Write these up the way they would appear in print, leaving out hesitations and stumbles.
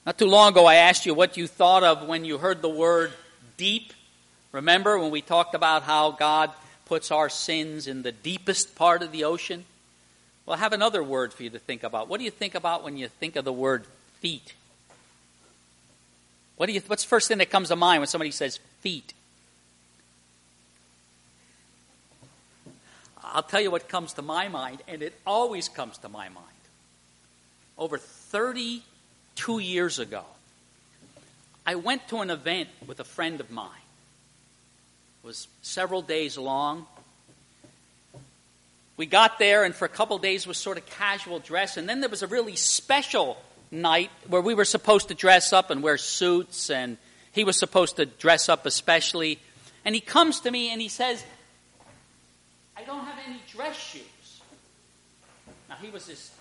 Not too long ago, I asked you what you thought of when you heard the word deep. Remember when we talked about how God puts our sins in the deepest part of the ocean? Well, I have another word for you to think about. What do you think about when you think of the word feet? What's the first thing that comes to mind when somebody says feet? I'll tell you what comes to my mind, and it always comes to my mind. Over 32 years ago, I went to an event with a friend of mine. It was several days long. We got there, and for a couple days was sort of casual dress, and then there was a really special night where we were supposed to dress up and wear suits, and he was supposed to dress up especially. And he comes to me and he says, I don't have any dress shoes. Now, he was this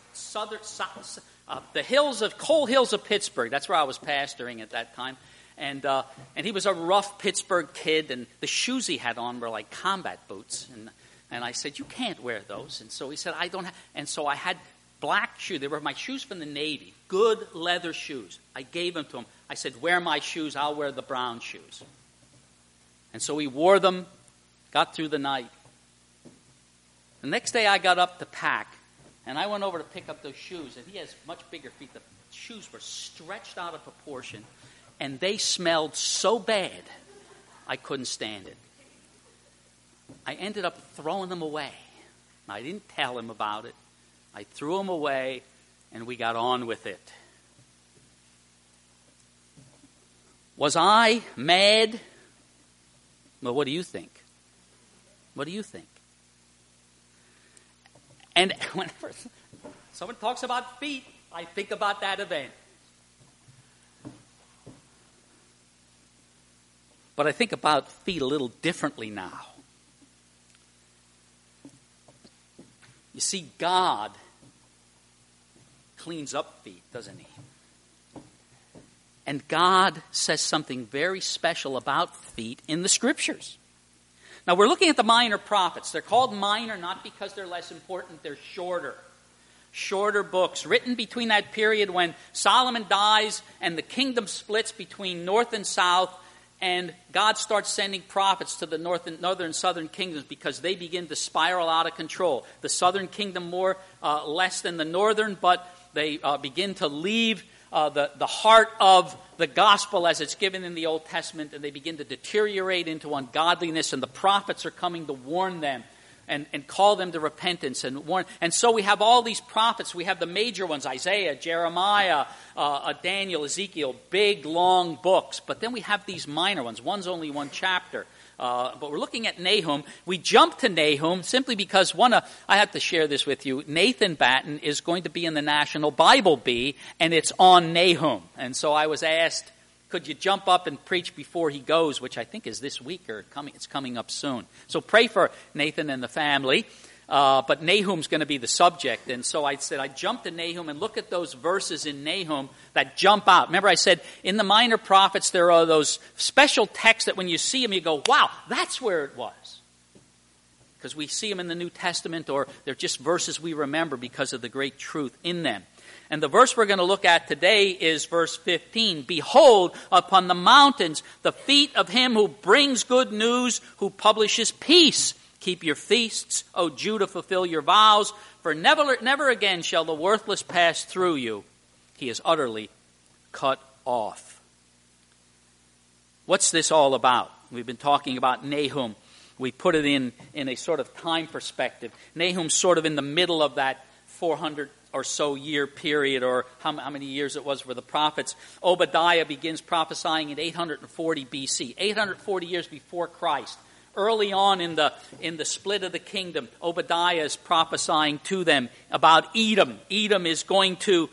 the Coal Hills of Pittsburgh. That's where I was pastoring at that time. And he was a rough Pittsburgh kid, and the shoes he had on were like combat boots. And I said, you can't wear those. And so he said, I don't have. And so I had black shoes. They were my shoes from the Navy, good leather shoes. I gave them to him. I said, wear my shoes, I'll wear the brown shoes. And so he wore them, got through the night. The next day I got up to pack, and I went over to pick up those shoes, and he has much bigger feet. The shoes were stretched out of proportion, and they smelled so bad, I couldn't stand it. I ended up throwing them away. I didn't tell him about it. I threw them away, and we got on with it. Was I mad? Well, what do you think? What do you think? And whenever someone talks about feet, I think about that event. But I think about feet a little differently now. You see, God cleans up feet, doesn't he? And God says something very special about feet in the Scriptures. Now, we're looking at the minor prophets. They're called minor not because they're less important, they're shorter. Shorter books written between that period when Solomon dies and the kingdom splits between north and south, and God starts sending prophets to the northern and southern kingdoms because they begin to spiral out of control. The southern kingdom less than the northern, but they begin to leave the heart of the gospel as it's given in the Old Testament, and they begin to deteriorate into ungodliness, and the prophets are coming to warn them and call them to repentance and warn. And so we have all these prophets. We have the major ones, Isaiah, Jeremiah, Daniel, Ezekiel, big, long books. But then we have these minor ones. One's only one chapter. But we're looking at Nahum. We jump to Nahum simply because I have to share this with you. Nathan Batten is going to be in the National Bible Bee, and it's on Nahum. And so I was asked, could you jump up and preach before he goes, which I think is this week or it's coming up soon. So pray for Nathan and the family. But Nahum's going to be the subject. And so I said I'd jump to Nahum and look at those verses in Nahum that jump out. Remember I said in the minor prophets there are those special texts that when you see them you go, wow, that's where it was. Because we see them in the New Testament, or they're just verses we remember because of the great truth in them. And the verse we're going to look at today is verse 15. Behold, upon the mountains, the feet of him who brings good news, who publishes peace. Keep your feasts, O Judah, fulfill your vows, for never again shall the worthless pass through you. He is utterly cut off. What's this all about? We've been talking about Nahum. We put it in a sort of time perspective. Nahum's sort of in the middle of that 400 or so year period, or how many years it was for the prophets. Obadiah begins prophesying in 840 BC, 840 years before Christ. Early on in the split of the kingdom, Obadiah is prophesying to them about Edom. Edom is going to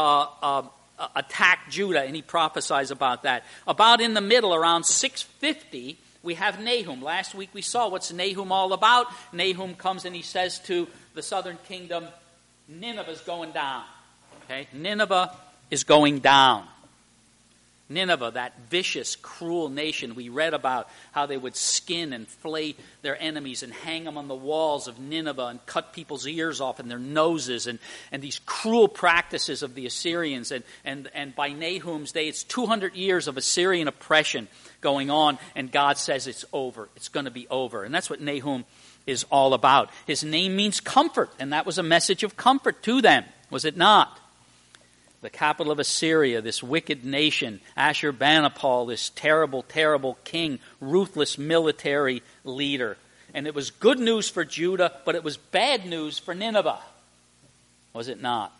attack Judah, and he prophesies about that. About in the middle, around 650, we have Nahum. Last week we saw what's Nahum all about. Nahum comes and he says to the southern kingdom, Nineveh is going down. Okay, Nineveh is going down. Nineveh, that vicious, cruel nation. We read about how they would skin and flay their enemies and hang them on the walls of Nineveh and cut people's ears off and their noses, and these cruel practices of the Assyrians. And by Nahum's day, it's 200 years of Assyrian oppression going on, and God says it's over. It's going to be over. And that's what Nahum is all about. His name means comfort, and that was a message of comfort to them, was it not? The capital of Assyria, this wicked nation, Ashurbanipal, this terrible, terrible king, ruthless military leader. And it was good news for Judah, but it was bad news for Nineveh. Was it not?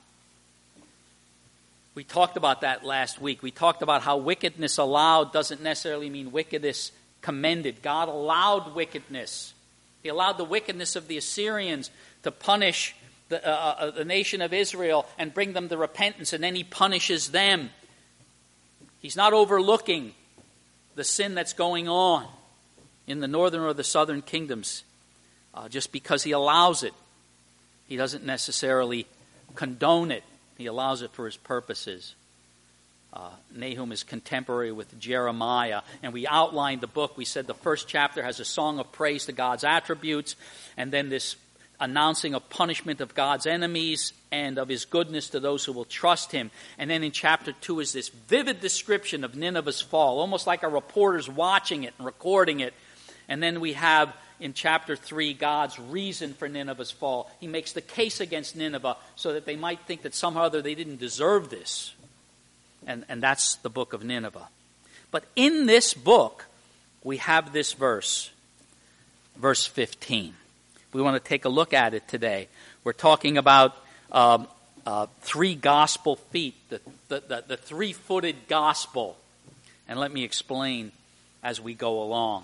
We talked about that last week. We talked about how wickedness allowed doesn't necessarily mean wickedness commended. God allowed wickedness. He allowed the wickedness of the Assyrians to punish the nation of Israel and bring them to repentance, and then he punishes them. He's not overlooking the sin that's going on in the northern or the southern kingdoms just because he allows it. He doesn't necessarily condone it. He allows it for his purposes. Nahum is contemporary with Jeremiah, and we outlined the book. We said the first chapter has a song of praise to God's attributes, and then this announcing of punishment of God's enemies and of his goodness to those who will trust him. And then in chapter 2 is this vivid description of Nineveh's fall, almost like a reporter's watching it and recording it. And then we have in chapter 3 God's reason for Nineveh's fall. He makes the case against Nineveh so that they might think that somehow or other they didn't deserve this. And that's the book of Nineveh. But in this book, we have this verse, verse 15. We want to take a look at it today. We're talking about three gospel feet, the three-footed gospel. And let me explain as we go along.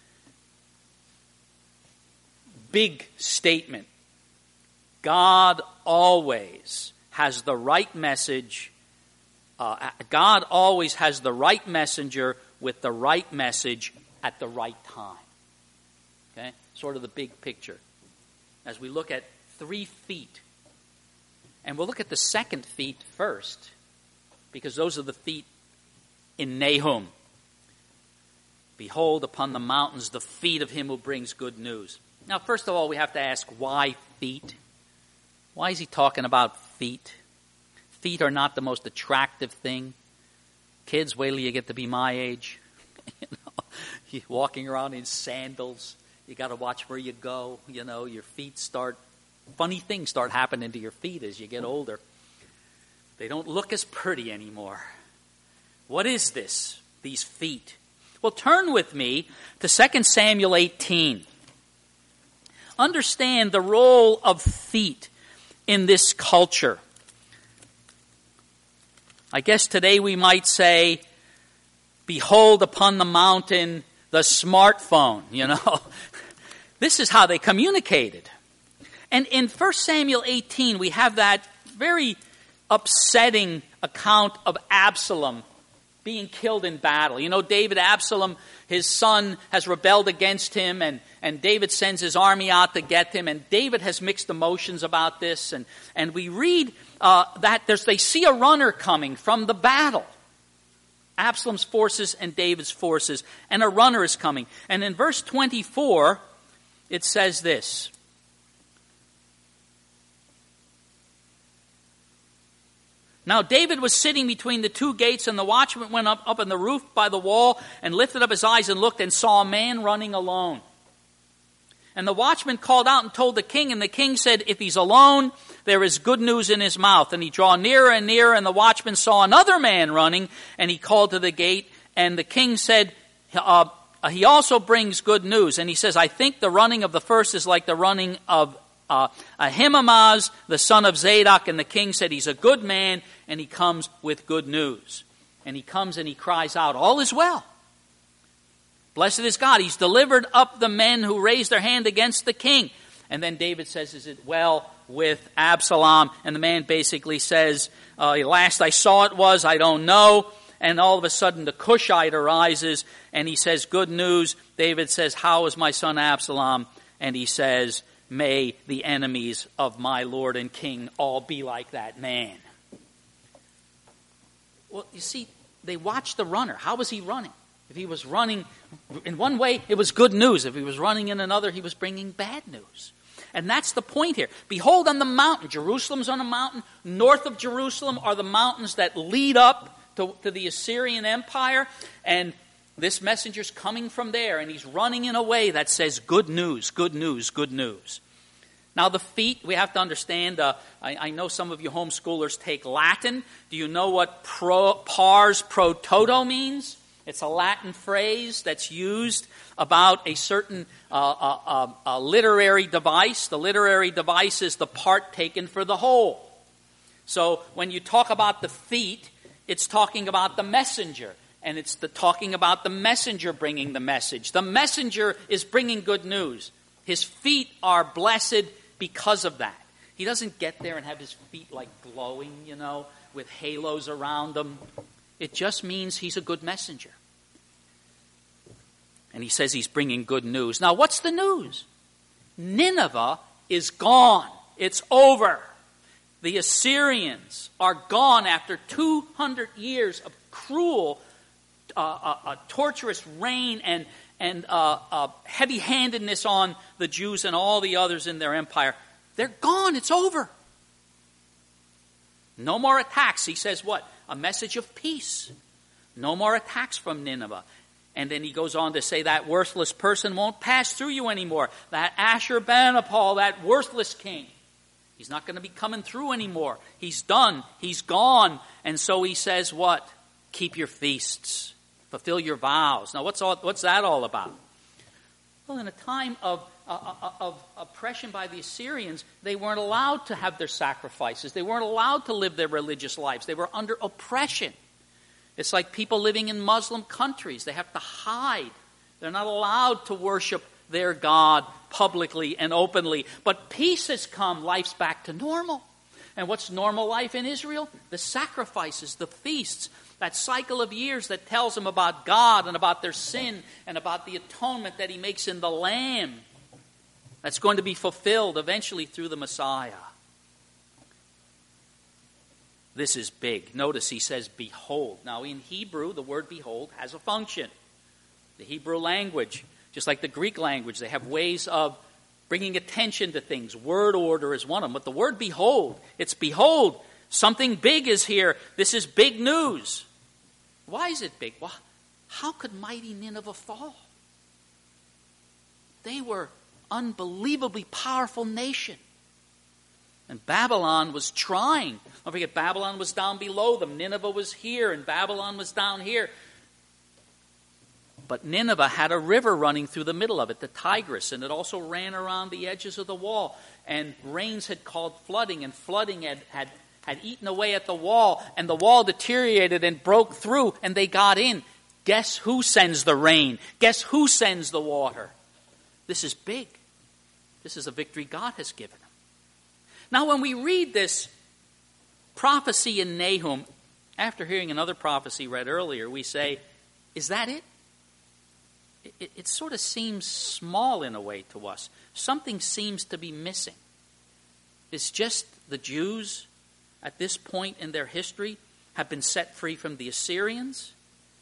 Big statement. God always has the right message. God always has the right messenger with the right message at the right time. Okay? Sort of the big picture. As we look at 3 feet. And we'll look at the second feet first, because those are the feet in Nahum. Behold upon the mountains the feet of him who brings good news. Now, first of all, we have to ask, why feet? Why is he talking about feet? Feet are not the most attractive thing. Kids, wait till you get to be my age. You're walking around in sandals. You got to watch where you go. Your feet funny things start happening to your feet as you get older. They don't look as pretty anymore. What is this, these feet? Well, turn with me to 2 Samuel 18. Understand the role of feet in this culture. I guess today we might say, behold upon the mountain the smartphone, This is how they communicated. And in 1 Samuel 18, we have that very upsetting account of Absalom being killed in battle. Absalom, his son, has rebelled against him, and David sends his army out to get him, and David has mixed emotions about this. And we read that they see a runner coming from the battle. Absalom's forces and David's forces, and a runner is coming. And in verse 24, it says this. Now David was sitting between the 2 gates, and the watchman went up on the roof by the wall and lifted up his eyes and looked and saw a man running alone. And the watchman called out and told the king, and the king said, if he's alone, there is good news in his mouth. And he drew nearer and nearer, and the watchman saw another man running, and he called to the gate, and the king said, he also brings good news. And he says, I think the running of the first is like the running of Ahimaaz, the son of Zadok. And the king said, he's a good man, and he comes with good news. And he comes and he cries out, all is well. Blessed is God. He's delivered up the men who raised their hand against the king. And then David says, is it well with Absalom? And the man basically says, last I saw it was, I don't know. And all of a sudden the Cushite arises and he says, good news. David says, how is my son Absalom? And he says, may the enemies of my Lord and King all be like that man. Well, you see, they watched the runner. How was he running? If he was running in one way, it was good news. If he was running in another, he was bringing bad news. And that's the point here. Behold on the mountain. Jerusalem's on a mountain. North of Jerusalem are the mountains that lead up to the Assyrian Empire. And this messenger's coming from there, and he's running in a way that says good news, good news, good news. Now the feet, we have to understand, I know some of you homeschoolers take Latin. Do you know what pars pro toto means? It's a Latin phrase that's used about a certain a literary device. The literary device is the part taken for the whole. So when you talk about the feet, it's talking about the messenger. And it's talking about the messenger bringing the message. The messenger is bringing good news. His feet are blessed because of that. He doesn't get there and have his feet like glowing, with halos around them. It just means he's a good messenger. And he says he's bringing good news. Now, what's the news? Nineveh is gone. It's over. The Assyrians are gone after 200 years of cruel, torturous reign and heavy-handedness on the Jews and all the others in their empire. They're gone. It's over. No more attacks. He says what? A message of peace. No more attacks from Nineveh. And then he goes on to say that worthless person won't pass through you anymore. That Ashurbanipal, that worthless king. He's not going to be coming through anymore. He's done. He's gone. And so he says what? Keep your feasts. Fulfill your vows. Now, what's that all about? Well, in a time of oppression by the Assyrians, they weren't allowed to have their sacrifices. They weren't allowed to live their religious lives. They were under oppression. It's like people living in Muslim countries. They have to hide. They're not allowed to worship their God publicly and openly. But peace has come. Life's back to normal. And what's normal life in Israel? The sacrifices, the feasts, that cycle of years that tells them about God and about their sin and about the atonement that he makes in the Lamb. That's going to be fulfilled eventually through the Messiah. This is big. Notice he says, behold. Now in Hebrew, the word behold has a function. The Hebrew language, just like the Greek language, they have ways of bringing attention to things. Word order is one of them. But the word behold, it's behold. Something big is here. This is big news. Why is it big? Well, how could mighty Nineveh fall? They were unbelievably powerful nation. And Babylon was trying. Don't forget, Babylon was down below them. Nineveh was here, and Babylon was down here. But Nineveh had a river running through the middle of it, the Tigris, and it also ran around the edges of the wall. And rains had caused flooding, and flooding had eaten away at the wall, and the wall deteriorated and broke through, and they got in. Guess who sends the rain? Guess who sends the water? This is big. This is a victory God has given them. Now, when we read this prophecy in Nahum, after hearing another prophecy read earlier, we say, is that it? It sort of seems small in a way to us. Something seems to be missing. It's just the Jews at this point in their history have been set free from the Assyrians.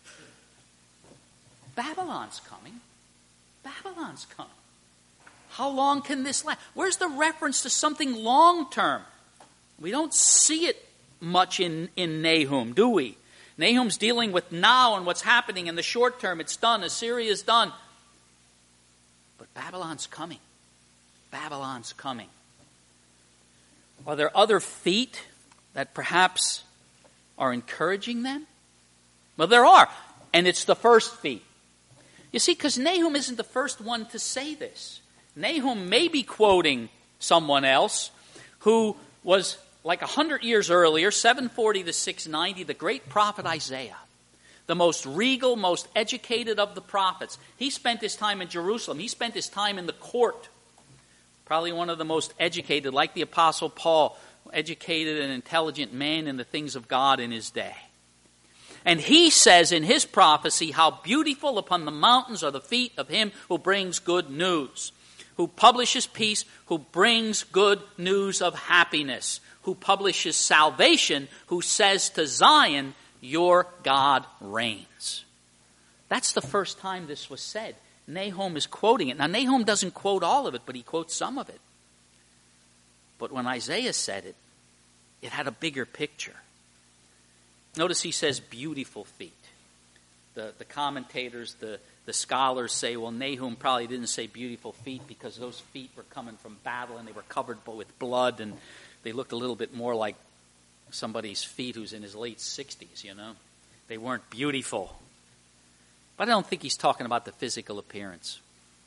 Babylon's coming. Babylon's coming. How long can this last? Where's the reference to something long-term? We don't see it much in Nahum, do we? Nahum's dealing with now and what's happening in the short term. It's done. Assyria's done. But Babylon's coming. Babylon's coming. Are there other feet that perhaps are encouraging them? Well, there are. And it's the first feet. You see, because Nahum isn't the first one to say this. Nahum may be quoting someone else who was like 100 years earlier, 740 to 690, the great prophet Isaiah, the most regal, most educated of the prophets. He spent his time in Jerusalem. He spent his time in the court. Probably one of the most educated, like the Apostle Paul, educated and intelligent man in the things of God in his day. And he says in his prophecy, how beautiful upon the mountains are the feet of him who brings good news, who publishes peace, who brings good news of happiness, who publishes salvation, who says to Zion, your God reigns. That's the first time this was said. Nahum is quoting it. Now, Nahum doesn't quote all of it, but he quotes some of it. But when Isaiah said it, it had a bigger picture. Notice he says beautiful feet. The commentators, the scholars say, well, Nahum probably didn't say beautiful feet because those feet were coming from battle and they were covered with blood and they looked a little bit more like somebody's feet who's in his late 60s, you know. They weren't beautiful. But I don't think he's talking about the physical appearance.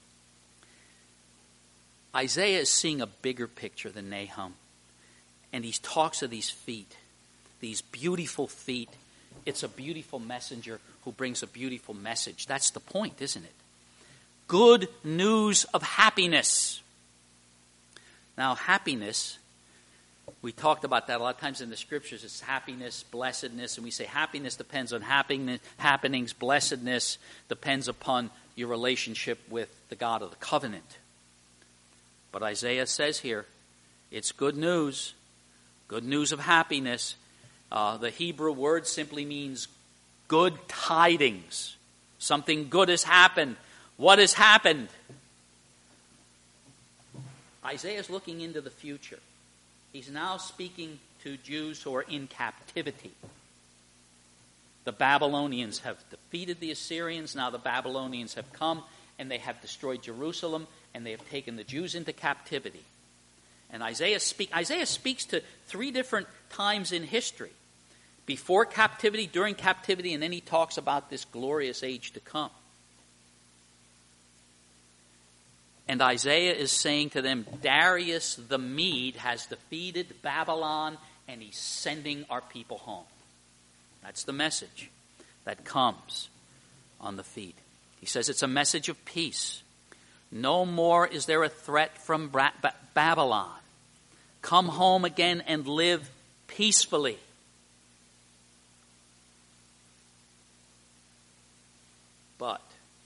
Isaiah is seeing a bigger picture than Nahum. And he talks of these feet, these beautiful feet. It's a beautiful messenger who brings a beautiful message. That's the point, isn't it? Good news of happiness. Now, happiness, we talked about that a lot of times in the scriptures. It's happiness, blessedness, and we say happiness depends on happenings. Blessedness depends upon your relationship with the God of the covenant. But Isaiah says here, it's good news of happiness. The Hebrew word simply means good tidings. Something good has happened. What has happened? Isaiah is looking into the future. He's now speaking to Jews who are in captivity. The Babylonians have defeated the Assyrians. Now the Babylonians have come and they have destroyed Jerusalem and they have taken the Jews into captivity. And Isaiah speaks to three different times in history. Before captivity, during captivity, and then he talks about this glorious age to come. And Isaiah is saying to them, Darius the Mede has defeated Babylon and he's sending our people home. That's the message that comes on the feet. He says it's a message of peace. No more is there a threat from Babylon. Come home again and live peacefully. But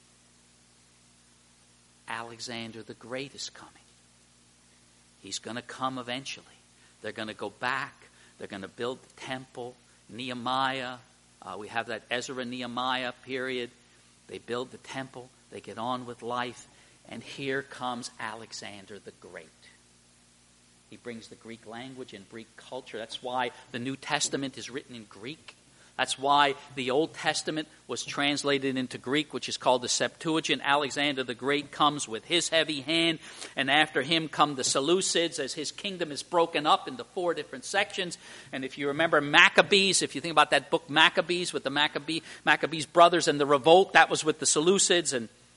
Alexander the Great is coming. He's going to come eventually. They're going to go back. They're going to build the temple. Nehemiah. We have that Ezra-Nehemiah period. They build the temple. They get on with life. And here comes Alexander the Great. He brings the Greek language and Greek culture. That's why the New Testament is written in Greek. That's why the Old Testament was translated into Greek, which is called the Septuagint. Alexander the Great comes with his heavy hand, and after him come the Seleucids as his kingdom is broken up into 4 different sections. And if you remember Maccabees, if you think about that book Maccabees with the Maccabees brothers and the revolt, that was with the Seleucids.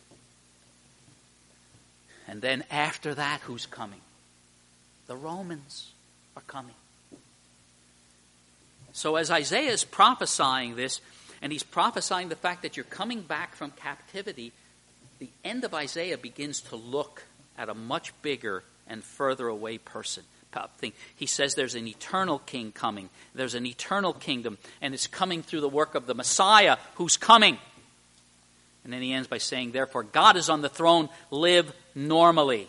And then after that, who's coming? The Romans are coming. So as Isaiah is prophesying this, and he's prophesying the fact that you're coming back from captivity, the end of Isaiah begins to look at a much bigger and further away thing. He says there's an eternal king coming. There's an eternal kingdom, and it's coming through the work of the Messiah who's coming. And then he ends by saying, therefore, God is on the throne, live normally.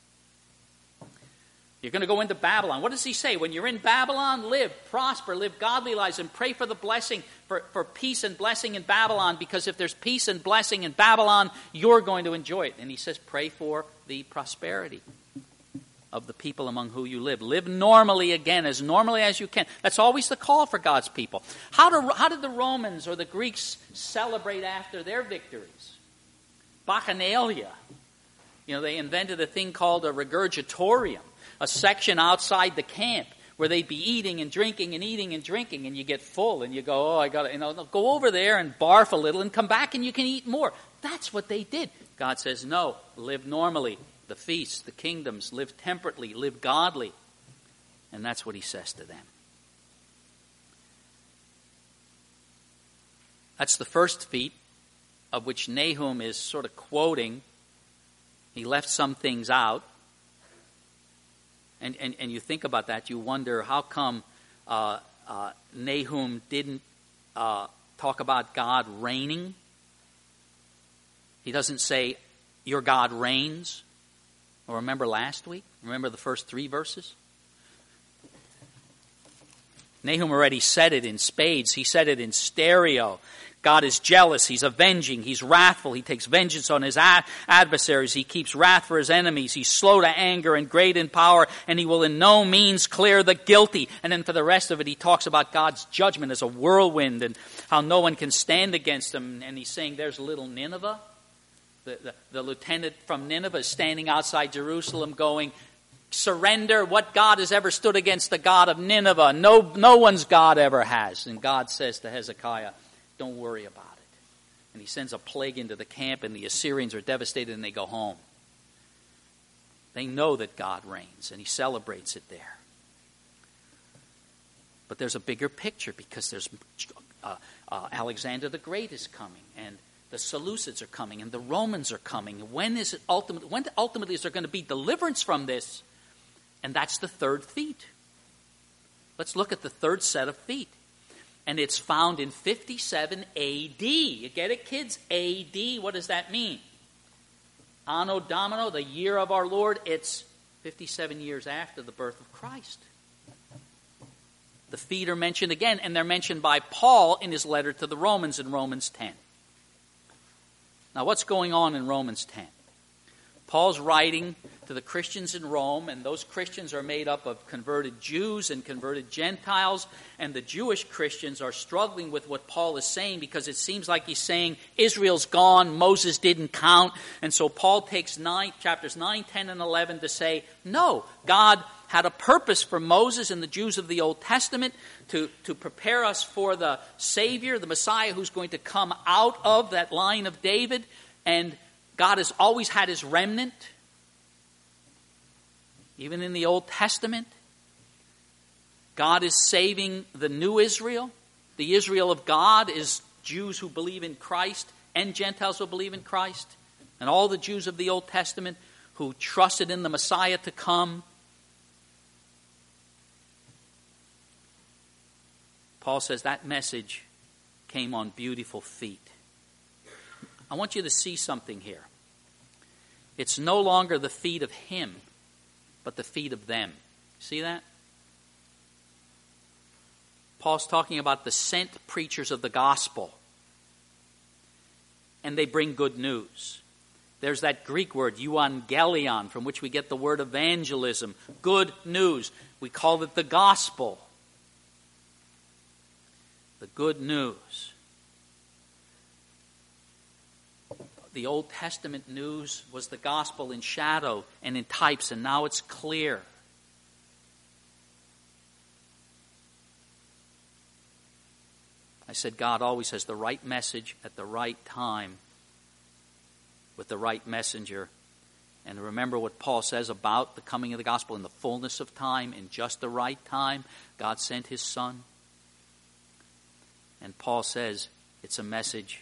You're going to go into Babylon. What does he say? When you're in Babylon, live, prosper, live godly lives, and pray for the blessing, for peace and blessing in Babylon, because if there's peace and blessing in Babylon, you're going to enjoy it. And he says, pray for the prosperity of the people among whom you live. Live normally again, as normally as you can. That's always the call for God's people. How did the Romans or the Greeks celebrate after their victories? Bacchanalia. They invented a thing called a regurgitorium. A section outside the camp where they'd be eating and drinking and eating and drinking, and you get full and you go, I got to, go over there and barf a little and come back and you can eat more. That's what they did. God says, no, live normally. The feasts, the kingdoms, live temperately, live godly. And that's what he says to them. That's the first feat of which Nahum is sort of quoting. He left some things out. And you think about that, you wonder how come Nahum didn't talk about God reigning. He doesn't say, your God reigns. Or remember last week? Remember the first 3 verses? Nahum already said it in spades. He said it in stereo. God is jealous. He's avenging. He's wrathful. He takes vengeance on his adversaries. He keeps wrath for his enemies. He's slow to anger and great in power, and he will in no means clear the guilty. And then for the rest of it, he talks about God's judgment as a whirlwind and how no one can stand against him. And he's saying there's little Nineveh. The lieutenant from Nineveh is standing outside Jerusalem going, surrender. What God has ever stood against the God of Nineveh? No one's God ever has. And God says to Hezekiah, don't worry about it. And he sends a plague into the camp, and the Assyrians are devastated, and they go home. They know that God reigns, and he celebrates it there. But there's a bigger picture, because there's Alexander the Great is coming, and the Seleucids are coming, and the Romans are coming. When ultimately is there going to be deliverance from this? And that's the third feet. Let's look at the third set of feet. And it's found in 57 A.D. You get it, kids? A.D. What does that mean? Anno Domino, the year of our Lord. It's 57 years after the birth of Christ. The feet are mentioned again, and they're mentioned by Paul in his letter to the Romans in Romans 10. Now, what's going on in Romans 10? Paul's writing to the Christians in Rome, and those Christians are made up of converted Jews and converted Gentiles, and the Jewish Christians are struggling with what Paul is saying, because it seems like he's saying Israel's gone, Moses didn't count, and so Paul takes chapters 9, 10, and 11 to say, no, God had a purpose for Moses and the Jews of the Old Testament to prepare us for the Savior, the Messiah, who's going to come out of that line of David, and God has always had his remnant. Even in the Old Testament, God is saving the new Israel. The Israel of God is Jews who believe in Christ and Gentiles who believe in Christ. And all the Jews of the Old Testament who trusted in the Messiah to come. Paul says that message came on beautiful feet. I want you to see something here. It's no longer the feet of him, but the feet of them. See that? Paul's talking about the sent preachers of the gospel. And they bring good news. There's that Greek word, euangelion, from which we get the word evangelism. Good news. We call it the gospel. The good news. The Old Testament news was the gospel in shadow and in types, and now it's clear. I said God always has the right message at the right time with the right messenger. And remember what Paul says about the coming of the gospel: in the fullness of time, in just the right time, God sent his Son. And Paul says it's a message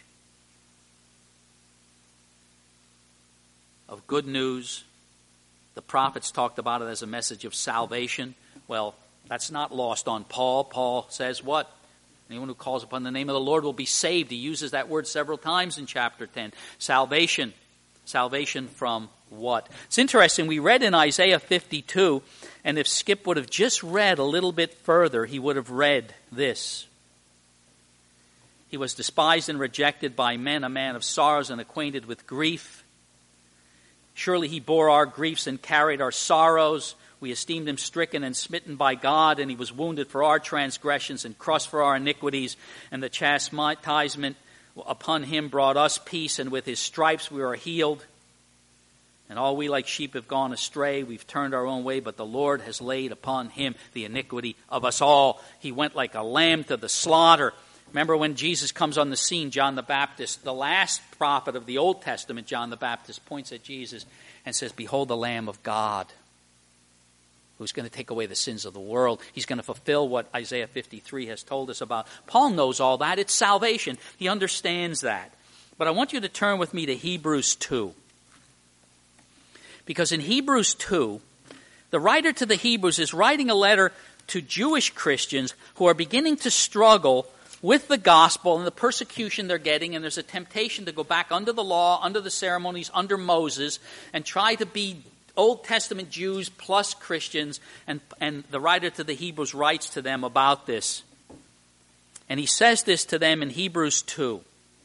of good news. The prophets talked about it as a message of salvation. Well, that's not lost on Paul. Paul says what? Anyone who calls upon the name of the Lord will be saved. He uses that word several times in chapter 10. Salvation. Salvation from what? It's interesting. We read in Isaiah 52, and if Skip would have just read a little bit further, he would have read this. He was despised and rejected by men, a man of sorrows and acquainted with grief. Surely he bore our griefs and carried our sorrows. We esteemed him stricken and smitten by God, and he was wounded for our transgressions and crushed for our iniquities. And the chastisement upon him brought us peace, and with his stripes we are healed. And all we like sheep have gone astray. We've turned our own way, but the Lord has laid upon him the iniquity of us all. He went like a lamb to the slaughter. Remember when Jesus comes on the scene, John the Baptist, the last prophet of the Old Testament, John the Baptist points at Jesus and says, "Behold the Lamb of God, who's going to take away the sins of the world." He's going to fulfill what Isaiah 53 has told us about. Paul knows all that. It's salvation. He understands that. But I want you to turn with me to Hebrews 2. Because in Hebrews 2, the writer to the Hebrews is writing a letter to Jewish Christians who are beginning to struggle with the gospel and the persecution they're getting, and there's a temptation to go back under the law, under the ceremonies, under Moses, and try to be Old Testament Jews plus Christians, and the writer to the Hebrews writes to them about this. And he says this to them in Hebrews 2,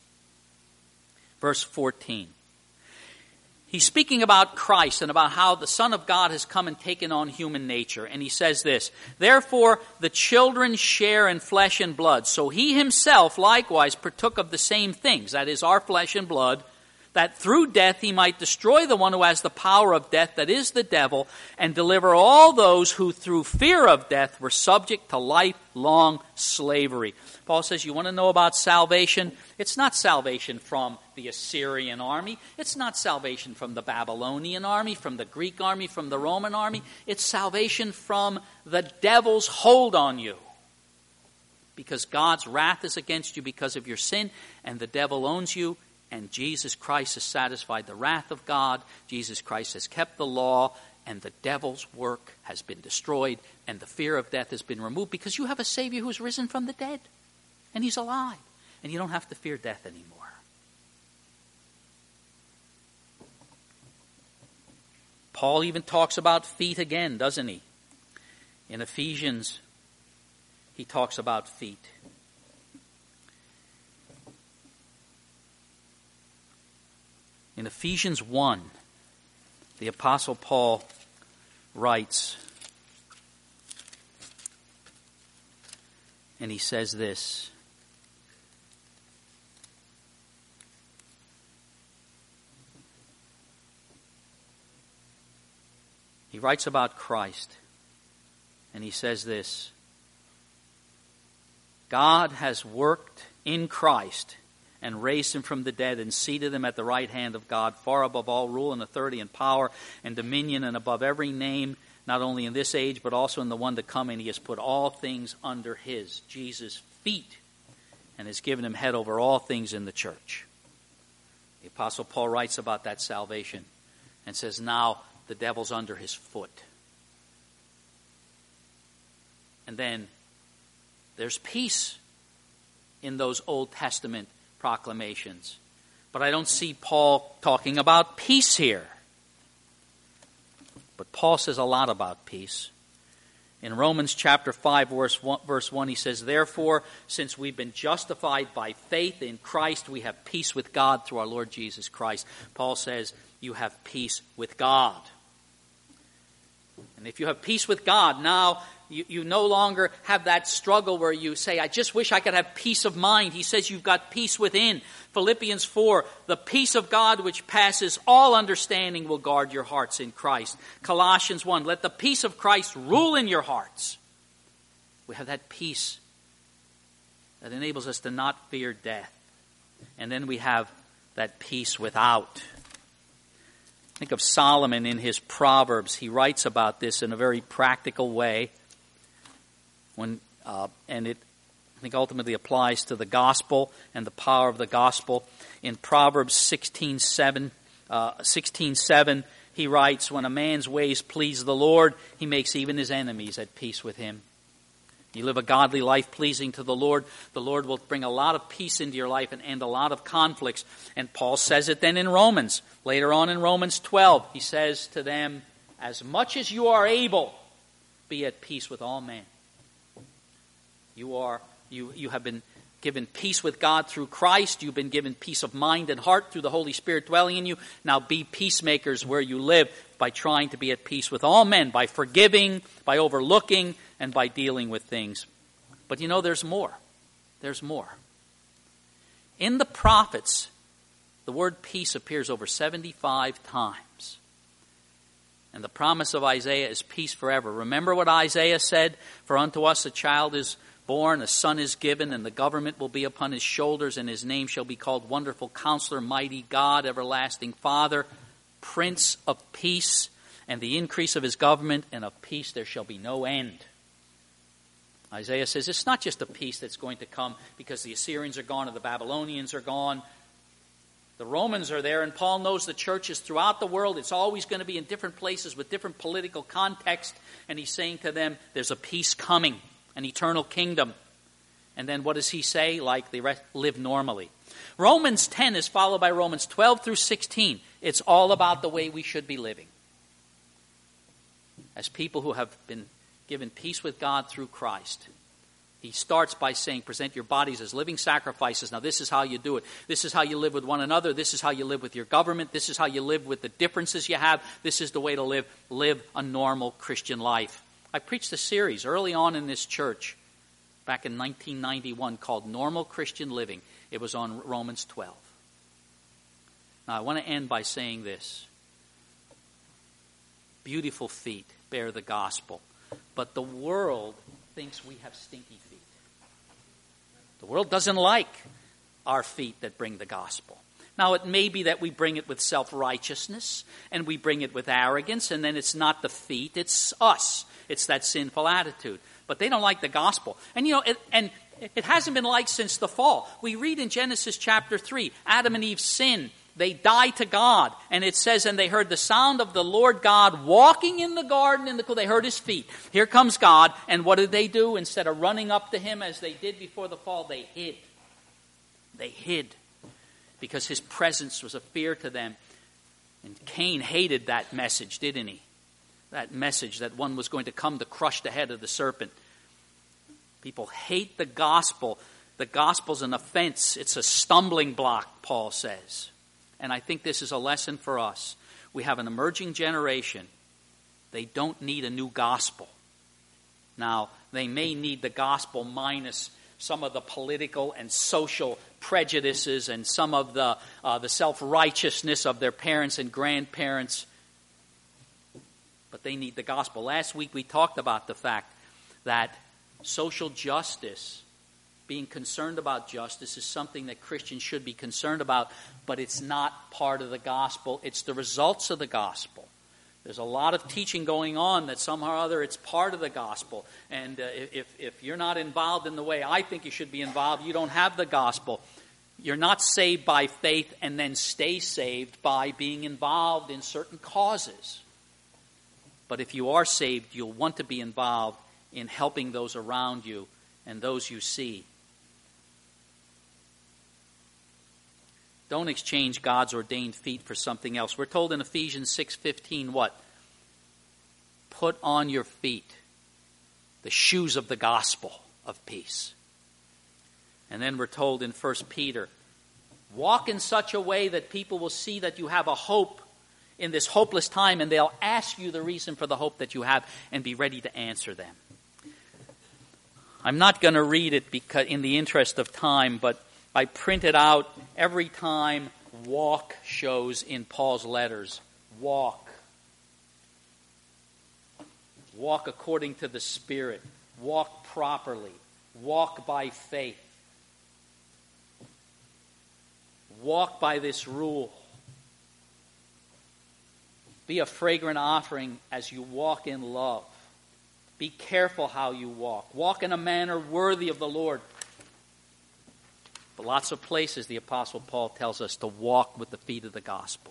verse 14. He's speaking about Christ and about how the Son of God has come and taken on human nature. And he says this, "Therefore the children share in flesh and blood. So he himself likewise partook of the same things," that is, our flesh and blood, "that through death he might destroy the one who has the power of death, that is the devil, and deliver all those who through fear of death were subject to lifelong slavery." Paul says, you want to know about salvation? It's not salvation from the Assyrian army. It's not salvation from the Babylonian army, from the Greek army, from the Roman army. It's salvation from the devil's hold on you. Because God's wrath is against you because of your sin, and the devil owns you, and Jesus Christ has satisfied the wrath of God. Jesus Christ has kept the law, and the devil's work has been destroyed, and the fear of death has been removed because you have a Savior who has risen from the dead. And he's alive. And you don't have to fear death anymore. Paul even talks about feet again, doesn't he? In Ephesians, he talks about feet. In Ephesians 1, the Apostle Paul writes, and he says this, he writes about Christ, and he says this, "God has worked in Christ and raised him from the dead and seated him at the right hand of God, far above all rule and authority and power and dominion and above every name, not only in this age but also in the one to come, and he has put all things under his," Jesus' feet, "and has given him head over all things in the church." The Apostle Paul writes about that salvation and says, now the devil's under his foot. And then there's peace in those Old Testament proclamations. But I don't see Paul talking about peace here. But Paul says a lot about peace. In Romans chapter 5, verse 1, he says, "Therefore, since we've been justified by faith in Christ, we have peace with God through our Lord Jesus Christ." Paul says, you have peace with God. And if you have peace with God, now you no longer have that struggle where you say, I just wish I could have peace of mind. He says you've got peace within. Philippians 4, "The peace of God which passes all understanding will guard your hearts in Christ." Colossians 1, "Let the peace of Christ rule in your hearts." We have that peace that enables us to not fear death. And then we have that peace without. Think of Solomon in his Proverbs. He writes about this in a very practical way. And it, I think, ultimately applies to the gospel and the power of the gospel. In Proverbs 16:7, he writes, "When a man's ways please the Lord, he makes even his enemies at peace with him." You live a godly life pleasing to the Lord will bring a lot of peace into your life and end a lot of conflicts. And Paul says it then in Romans. Later on in Romans 12, he says to them, "As much as you are able, be at peace with all men." You have been given peace with God through Christ. You've been given peace of mind and heart through the Holy Spirit dwelling in you. Now be peacemakers where you live by trying to be at peace with all men, by forgiving, by overlooking, and by dealing with things. But there's more. There's more. In the prophets, the word peace appears over 75 times. And the promise of Isaiah is peace forever. Remember what Isaiah said? "For unto us a child is born, a son is given, and the government will be upon his shoulders, and his name shall be called Wonderful Counselor, Mighty God, Everlasting Father, Prince of Peace, and the increase of his government, and of peace there shall be no end." Isaiah says it's not just a peace that's going to come because the Assyrians are gone or the Babylonians are gone. The Romans are there, and Paul knows the churches throughout the world. It's always going to be in different places with different political context, and he's saying to them, there's a peace coming. An eternal kingdom. And then what does he say? Like the rest, live normally. Romans 10 is followed by Romans 12 through 16. It's all about the way we should be living. as people who have been given peace with God through Christ. He starts by saying, present your bodies as living sacrifices. Now, this is how you do it. This is how you live with one another. This is how you live with your government. This is how you live with the differences you have. This is the way to live. Live a normal Christian life. I preached a series early on in this church back in 1991 called Normal Christian Living. It was on Romans 12. Now, I want to end by saying this. Beautiful feet bear the gospel, but the world thinks we have stinky feet. The world doesn't like our feet that bring the gospel. Now, it may be that we bring it with self-righteousness, and we bring it with arrogance, and then it's not the feet, it's us. It's that sinful attitude. But they don't like the gospel. And it hasn't been like since the fall. We read in Genesis chapter 3, Adam and Eve sinned. They died to God. And it says, and they heard the sound of the Lord God walking in the garden in the cool. They heard his feet. Here comes God. And what did they do? Instead of running up to him as they did before the fall, they hid. They hid. Because his presence was a fear to them. And Cain hated that message, didn't he? That message that one was going to come to crush the head of the serpent. People hate the gospel. The gospel's an offense. It's a stumbling block, Paul says. And I think this is a lesson for us. We have an emerging generation. They don't need a new gospel. Now, they may need the gospel minus some of the political and social prejudices and some of the self-righteousness of their parents and grandparents. But they need the gospel. Last week we talked about the fact that social justice, being concerned about justice, is something that Christians should be concerned about, but it's not part of the gospel. It's the results of the gospel. There's a lot of teaching going on that somehow or other it's part of the gospel. And if you're not involved in the way I think you should be involved, you don't have the gospel. You're not saved by faith and then stay saved by being involved in certain causes. But if you are saved, you'll want to be involved in helping those around you and those you see. Don't exchange God's ordained feet for something else. We're told in Ephesians 6:15 what? Put on your feet the shoes of the gospel of peace. And then we're told in 1 Peter, walk in such a way that people will see that you have a hope in this hopeless time, and they'll ask you the reason for the hope that you have and be ready to answer them. I'm not going to read it because in the interest of time, but I printed out every time walk shows in Paul's letters. Walk. Walk according to the Spirit. Walk properly. Walk by faith. Walk by this rule. Be a fragrant offering as you walk in love. Be careful how you walk. Walk in a manner worthy of the Lord. But lots of places the Apostle Paul tells us to walk with the feet of the gospel.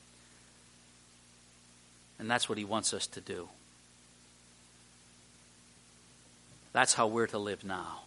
And that's what he wants us to do. That's how we're to live now.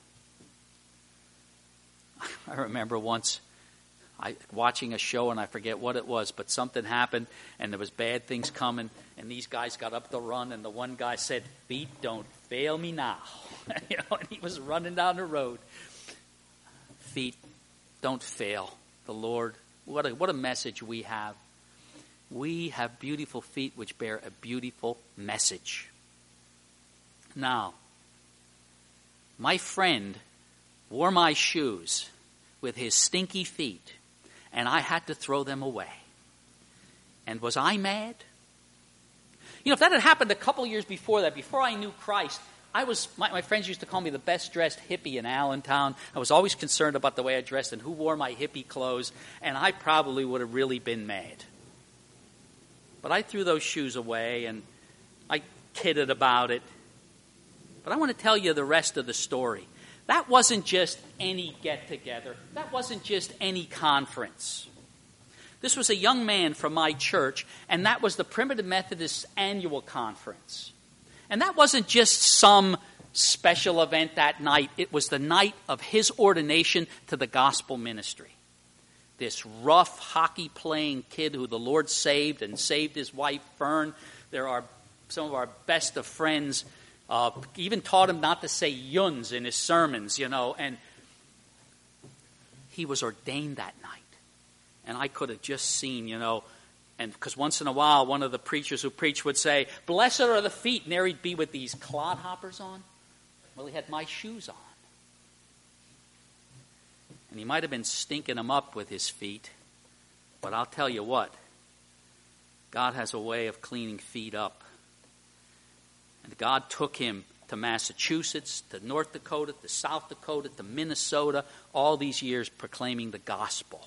I remember once watching a show, and I forget what it was, but something happened, and there was bad things coming, and these guys got up the run, and the one guy said, "Feet don't fail me now." And he was running down the road. Feet don't fail the Lord. What a message we have. We have beautiful feet which bear a beautiful message. Now, my friend wore my shoes with his stinky feet, and I had to throw them away. And was I mad? If that had happened a couple years before that, before I knew Christ, my friends used to call me the best dressed hippie in Allentown. I was always concerned about the way I dressed and who wore my hippie clothes, and I probably would have really been mad. But I threw those shoes away, and I kidded about it. But I want to tell you the rest of the story. That wasn't just any get-together. That wasn't just any conference. This was a young man from my church, and that was the Primitive Methodist Annual Conference. And that wasn't just some special event that night. It was the night of his ordination to the gospel ministry. This rough hockey-playing kid who the Lord saved and saved his wife, Fern. There are some of our best of friends, even taught him not to say yuns in his sermons, and he was ordained that night. And I could have just seen, and because once in a while, one of the preachers who preached would say, "Blessed are the feet," and there he'd be with these clodhoppers on. Well, he had my shoes on. And he might have been stinking them up with his feet, but I'll tell you what, God has a way of cleaning feet up. And God took him to Massachusetts, to North Dakota, to South Dakota, to Minnesota, all these years proclaiming the gospel.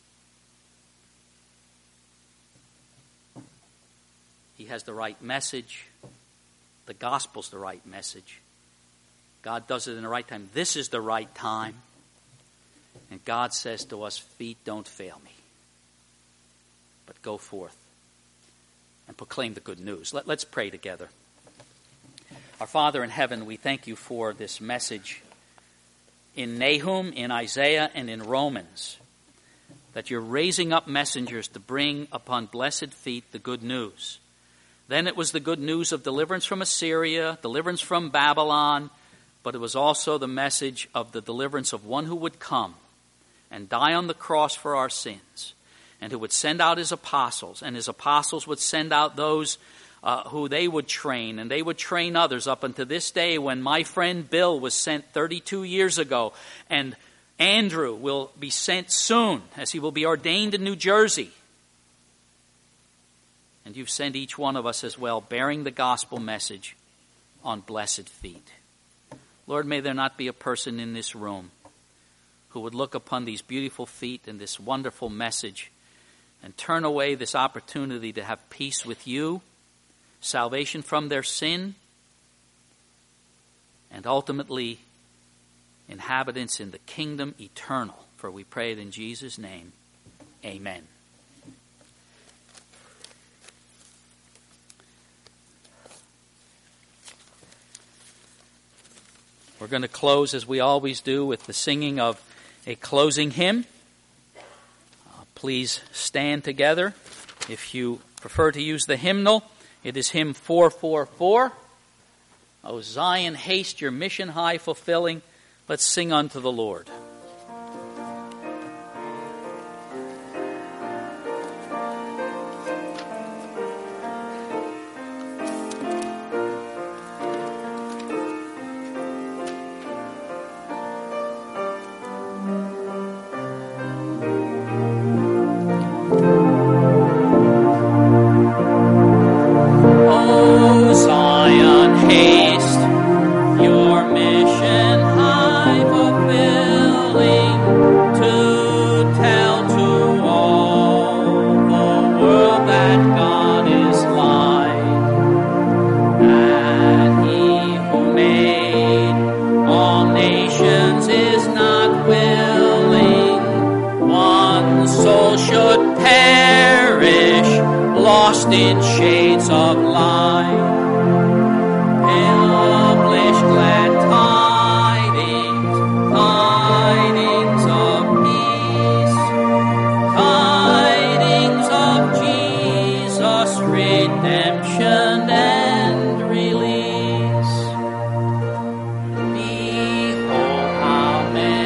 He has the right message. The gospel's the right message. God does it in the right time. This is the right time. And God says to us, feet, don't fail me, but go forth and proclaim the good news. Let's pray together. Our Father in heaven, we thank you for this message in Nahum, in Isaiah, and in Romans, that you're raising up messengers to bring upon blessed feet the good news. Then it was the good news of deliverance from Assyria, deliverance from Babylon, but it was also the message of the deliverance of one who would come and die on the cross for our sins, and who would send out his apostles, and his apostles would send out those who they would train, and they would train others up unto this day when my friend Bill was sent 32 years ago, and Andrew will be sent soon, as he will be ordained in New Jersey. And you've sent each one of us as well, bearing the gospel message on blessed feet. Lord, may there not be a person in this room who would look upon these beautiful feet and this wonderful message and turn away this opportunity to have peace with you, salvation from their sin, and ultimately inhabitants in the kingdom eternal. For we pray it in Jesus' name. Amen. We're going to close, as we always do, with the singing of a closing hymn. Please stand together. If you prefer to use the hymnal, it is hymn 444. O Zion, haste your mission high fulfilling. Let's sing unto the Lord. In shades of light, publish glad tidings, tidings of peace, tidings of Jesus, redemption and release. Behold how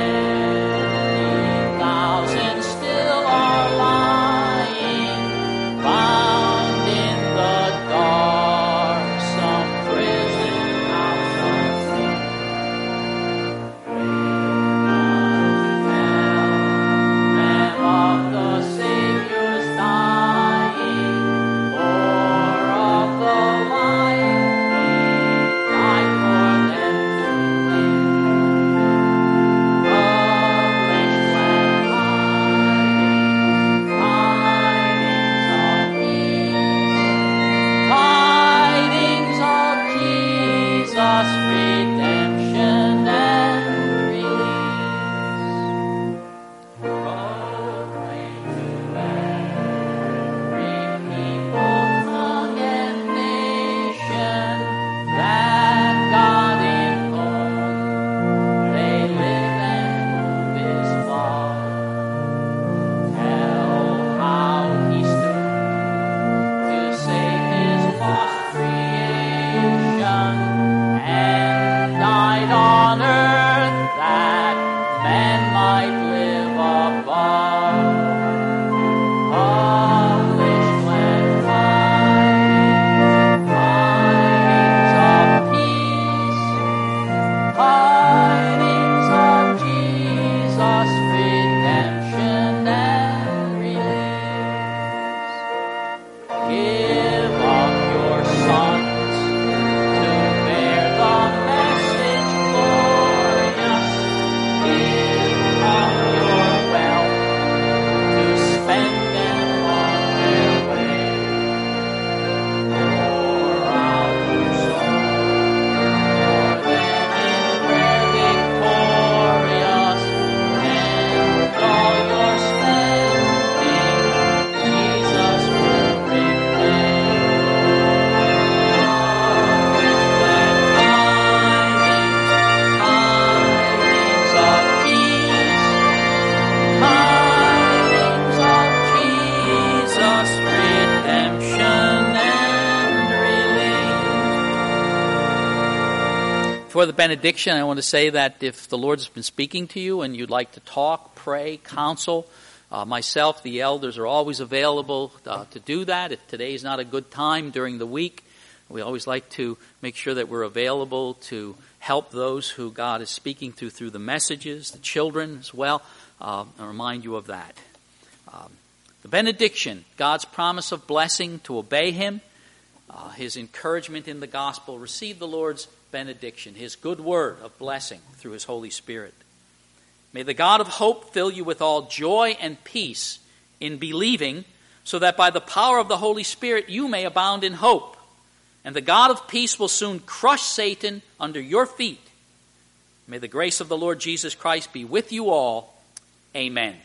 many thousands still are lying, bound in the dark, some prison house of sin. before the benediction, I want to say that if the Lord has been speaking to you and you'd like to talk, pray, counsel, myself, the elders are always available to do that. If today is not a good time during the week, we always like to make sure that we're available to help those who God is speaking to through the messages, the children as well. I'll remind you of that. The benediction, God's promise of blessing to obey Him, His encouragement in the gospel. Receive the Lord's benediction, His good word of blessing through His Holy Spirit. May the God of hope fill you with all joy and peace in believing, so that by the power of the Holy Spirit you may abound in hope. And the God of peace will soon crush Satan under your feet. May the grace of the Lord Jesus Christ be with you all. Amen.